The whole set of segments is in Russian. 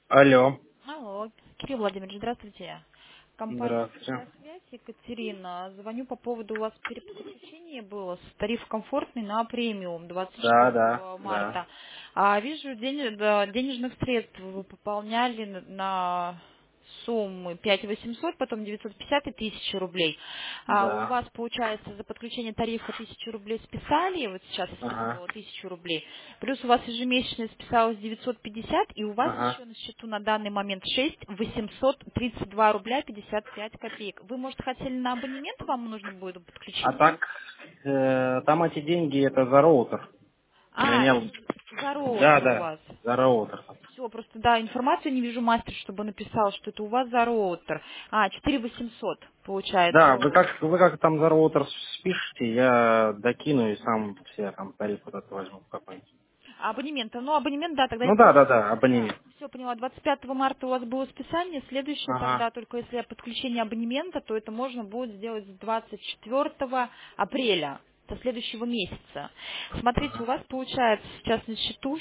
Алло. Алло, Кирилл Владимирович, здравствуйте. Компания Здравствуйте. «Сотовая связь», Екатерина. Звоню по поводу, у вас переподключение было с тарифа комфортный на премиум Да, 24 да, да. марта. Вижу, денежных средств вы пополняли на суммы 5800, потом 950 и 1000 рублей. У Да. вас, получается, за подключение тарифа 1000 рублей списали, вот сейчас я Ага. списывала 1000 рублей, плюс у вас ежемесячно списалось 950, и у вас Ага. еще на счету на данный момент 6832 рубля 55 копеек. Вы, может, хотели на абонемент, вам нужно будет А подключить? так, там эти деньги это за роутер. У меня... Это за Да, роутер у да, вас. за роутер. Все, просто, да, информацию не вижу мастер, чтобы написал, что это у вас за роутер. 4800 получается Да, роутер. вы как там за роутер спишите, я докину и сам все там тариф вот этот возьму какой-нибудь. Абонемента. Ну, абонемент, да, тогда Ну если... да, да, да, Да, абонемент. все поняла. 25 марта у вас было списание, следующее Ага. тогда, только если подключение абонемента, то это можно будет сделать с 24 апреля, до следующего месяца. Смотрите, у Ага. вас получается сейчас на счету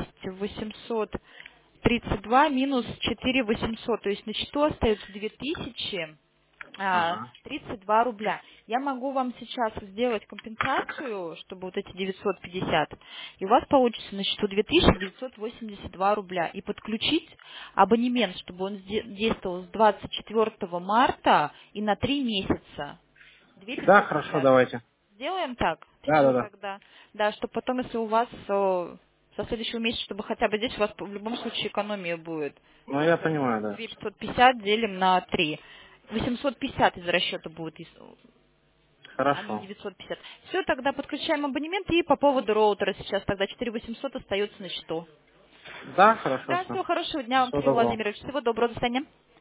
6832 минус 4800, то есть на счету остается 2000. Ага. 32 рубля. Я могу вам сейчас сделать компенсацию, чтобы вот эти 950, и у вас получится на счету 2982 рубля. И подключить абонемент, чтобы он действовал с 24 марта и на 3 месяца. Да, хорошо, 2550. давайте. Сделаем так? Да, да, Все да. тогда. Да, чтобы потом, если у вас со следующего месяца, чтобы хотя бы здесь у вас в любом случае экономия будет. Ну, я понимаю, да. 2550 делим на 3. 850 из расчета будет, а не Хорошо. 950. Все, тогда подключаем абонемент и по поводу роутера сейчас тогда 4800 остается на счету. Да, хорошо, Да, все. всего хорошего дня вам, Всего Кирилл доброго. Владимирович. Всего доброго, до свидания.